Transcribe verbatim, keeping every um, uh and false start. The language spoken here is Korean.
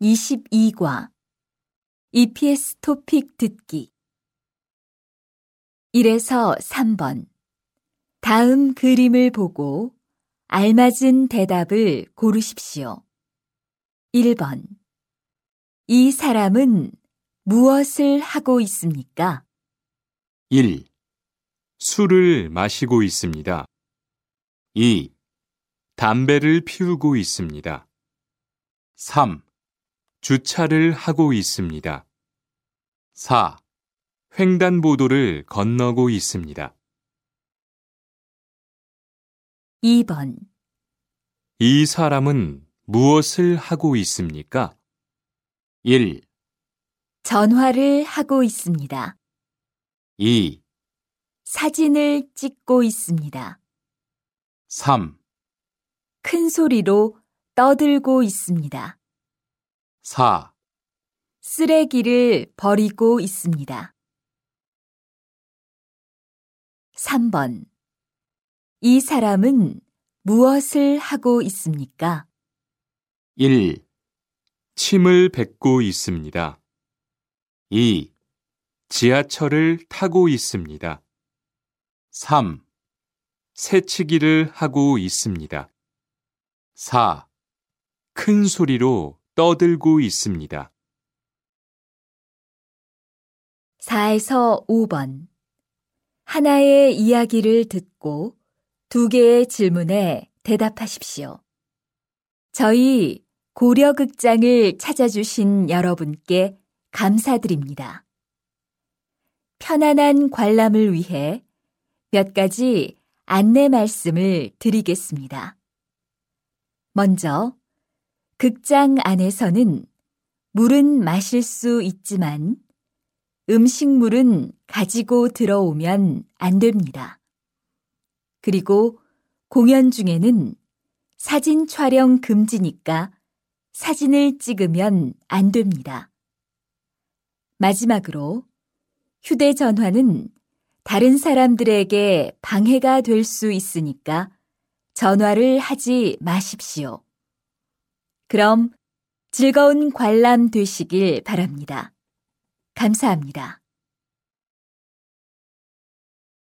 이십이 과 이피에스 토픽 듣기 일에서 삼 번 다음 그림을 보고 알맞은 대답을 고르십시오. 일 번 이 사람은 무엇을 하고 있습니까? 일. 술을 마시고 있습니다. 이. 담배를 피우고 있습니다. 삼. 주차를 하고 있습니다. 사. 횡단보도를 건너고 있습니다. 이 번 이 사람은 무엇을 하고 있습니까? 일. 전화를 하고 있습니다. 이. 사진을 찍고 있습니다. 삼. 큰 소리로 떠들고 있습니다. 사. 쓰레기를 버리고 있습니다. 삼 번 이 사람은 무엇을 하고 있습니까? 일. 침을 뱉고 있습니다. 이. 지하철을 타고 있습니다. 삼. 새치기를 하고 있습니다. 사. 큰 소리로 떠들고 있습니다. 사에서 오 번 하나의 이야기를 듣고 두 개의 질문에 대답하십시오. 저희 고려극장을 찾아주신 여러분께 감사드립니다. 편안한 관람을 위해 몇 가지 안내 말씀을 드리겠습니다. 먼저, 극장 안에서는 물은 마실 수 있지만 음식물은 가지고 들어오면 안 됩니다. 그리고 공연 중에는 사진 촬영 금지니까 사진을 찍으면 안 됩니다. 마지막으로 휴대전화는 다른 사람들에게 방해가 될 수 있으니까 전화를 하지 마십시오. 그럼 즐거운 관람 되시길 바랍니다. 감사합니다.